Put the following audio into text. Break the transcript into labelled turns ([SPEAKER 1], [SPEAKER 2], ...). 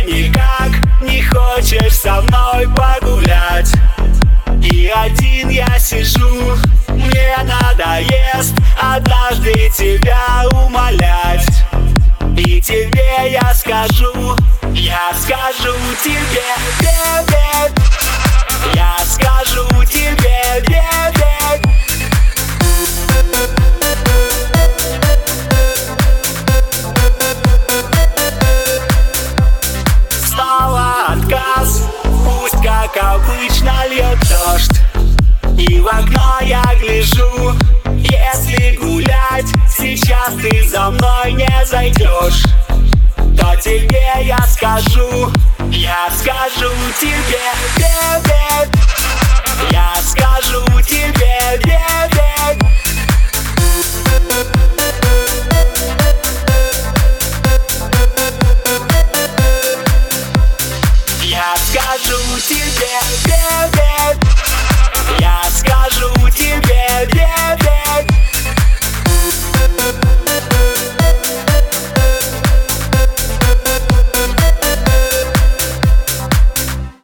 [SPEAKER 1] никак не хочешь со мной погулять. И один я сижу, мне надоест однажды тебя умолять. И тебе я скажу тебе, бебе, я скажу тебе, бебе. Снова отказ, пусть как обычно льет дождь, и в окно я гляжу. Если гулять сейчас ты за мной не зайдешь, то тебе я скажу тебе, бебе, я скажу тебе, бебе. Я скажу тебе.